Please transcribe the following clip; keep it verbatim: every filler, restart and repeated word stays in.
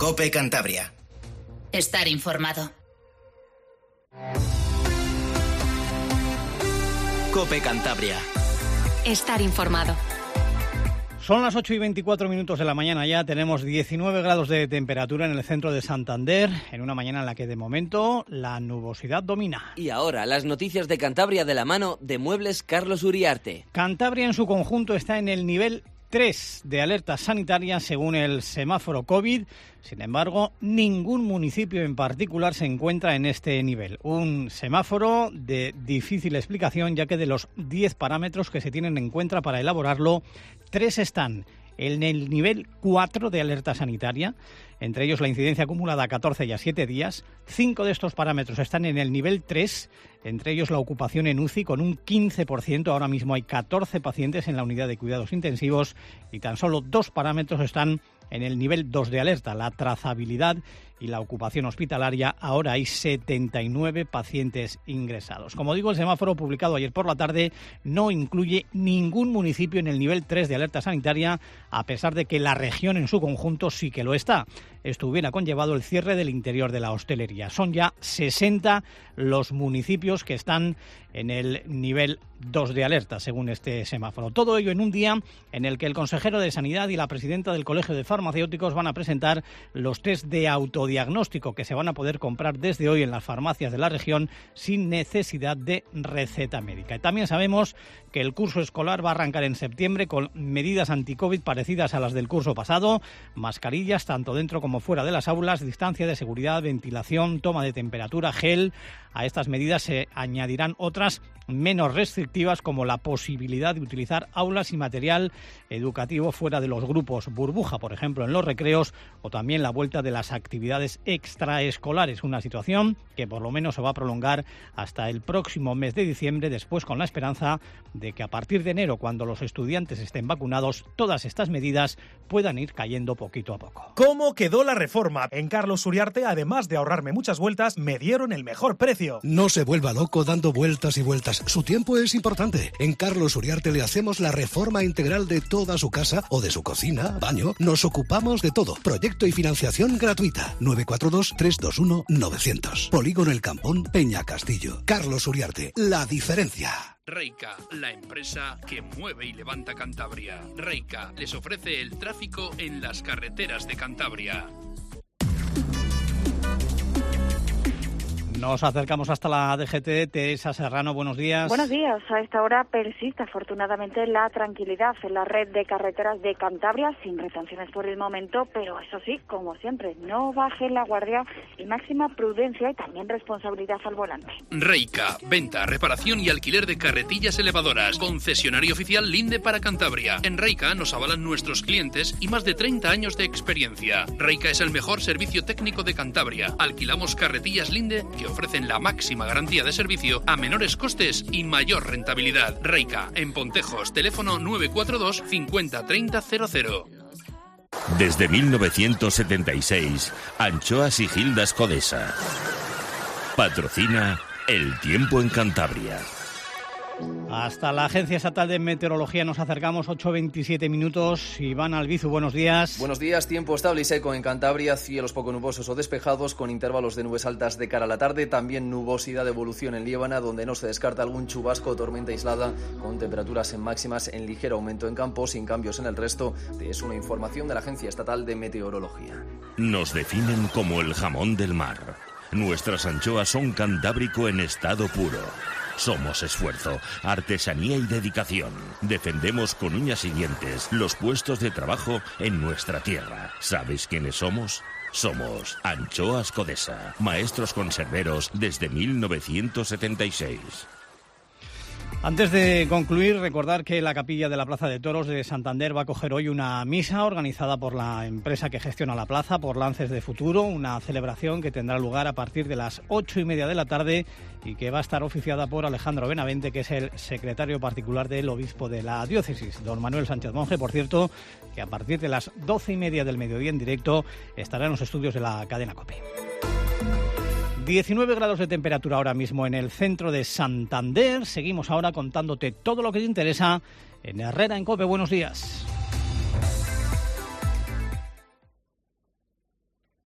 COPE Cantabria. Estar informado. COPE Cantabria. Estar informado. Son las ocho y veinticuatro minutos de la mañana ya, tenemos diecinueve grados de temperatura en el centro de Santander, en una mañana en la que de momento la nubosidad domina. Y ahora las noticias de Cantabria de la mano de Muebles Carlos Uriarte. Cantabria en su conjunto está en el nivel tres de alerta sanitaria según el semáforo COVID. Sin embargo, ningún municipio en particular se encuentra en este nivel. Un semáforo de difícil explicación, ya que de los diez parámetros que se tienen en cuenta para elaborarlo, tres están en el nivel cuatro de alerta sanitaria, entre ellos la incidencia acumulada a catorce y a siete días. Cinco de estos parámetros están en el nivel tres, entre ellos la ocupación en U C I con un quince por ciento. Ahora mismo hay catorce pacientes en la unidad de cuidados intensivos y tan solo dos parámetros están en el nivel dos de alerta, la trazabilidad y la ocupación hospitalaria. Ahora hay setenta y nueve pacientes ingresados. Como digo, el semáforo publicado ayer por la tarde no incluye ningún municipio en el nivel tres de alerta sanitaria, a pesar de que la región en su conjunto sí que lo está. Esto hubiera conllevado el cierre del interior de la hostelería. Son ya sesenta los municipios que están en el nivel dos de alerta, según este semáforo. Todo ello en un día en el que el consejero de Sanidad y la presidenta del Colegio de Farmacéuticos van a presentar los test de autodiagnóstico que se van a poder comprar desde hoy en las farmacias de la región sin necesidad de receta médica. Y también sabemos que el curso escolar va a arrancar en septiembre con medidas anti-COVID parecidas a las del curso pasado: mascarillas tanto dentro como fuera de las aulas, distancia de seguridad, ventilación, toma de temperatura, gel. A estas medidas se añadirán otras menos restrictivas, como la posibilidad de utilizar aulas y material educativo fuera de los grupos burbuja, por ejemplo en los recreos, o también la vuelta de las actividades extraescolares, una situación que por lo menos se va a prolongar hasta el próximo mes de diciembre, después con la esperanza de que a partir de enero, cuando los estudiantes estén vacunados, todas estas medidas puedan ir cayendo poquito a poco. ¿Cómo quedó la reforma? En Carlos Uriarte, además de ahorrarme muchas vueltas, me dieron el mejor precio. No se vuelva loco dando vueltas y vueltas. Su tiempo es importante. En Carlos Uriarte le hacemos la reforma integral de toda su casa o de su cocina, baño. Nos ocupamos de todo. Proyecto y financiación gratuita. nueve cuatro dos, tres dos uno, nueve cero cero. Polígono El Campón, Peña Castillo. Carlos Uriarte, la diferencia. Reica, la empresa que mueve y levanta Cantabria. Reica les ofrece el tráfico en las carreteras de Cantabria. Nos acercamos hasta la D G T. Teresa Serrano, buenos días. Buenos días. A esta hora persiste afortunadamente la tranquilidad en la red de carreteras de Cantabria, sin retenciones por el momento, pero eso sí, como siempre, no baje la guardia y máxima prudencia y también responsabilidad al volante. Reica, venta, reparación y alquiler de carretillas elevadoras. Concesionario oficial Linde para Cantabria. En Reica nos avalan nuestros clientes y más de treinta años de experiencia. Reica es el mejor servicio técnico de Cantabria. Alquilamos carretillas Linde que ofrecen la máxima garantía de servicio a menores costes y mayor rentabilidad. Reica, en Pontejos, teléfono nueve cuatro dos, cincuenta, treinta, cero cero. Desde mil novecientos setenta y seis, Anchoas y Gildas Codesa. Patrocina El Tiempo en Cantabria. Hasta la Agencia Estatal de Meteorología nos acercamos, ocho veintisiete minutos. Iván Albizu, buenos días. Buenos días, tiempo estable y seco en Cantabria, cielos poco nubosos o despejados con intervalos de nubes altas de cara a la tarde, también nubosidad de evolución en Liébana, donde no se descarta algún chubasco o tormenta aislada, con temperaturas en máximas en ligero aumento en campo, sin cambios en el resto. Es una información de la Agencia Estatal de Meteorología. Nos definen como el jamón del mar. Nuestras anchoas son cantábrico en estado puro. Somos esfuerzo, artesanía y dedicación. Defendemos con uñas y dientes los puestos de trabajo en nuestra tierra. ¿Sabes quiénes somos? Somos Anchoas Codesa, maestros conserveros desde mil novecientos setenta y seis. Antes de concluir, recordar que la Capilla de la Plaza de Toros de Santander va a acoger hoy una misa organizada por la empresa que gestiona la plaza, por Lances de Futuro, una celebración que tendrá lugar a partir de las ocho y media de la tarde y que va a estar oficiada por Alejandro Benavente, que es el secretario particular del obispo de la diócesis, don Manuel Sánchez Monje. Por cierto, que a partir de las doce y media del mediodía en directo estará en los estudios de la cadena COPE. diecinueve grados de temperatura ahora mismo en el centro de Santander. Seguimos ahora contándote todo lo que te interesa en Herrera en COPE. Buenos días.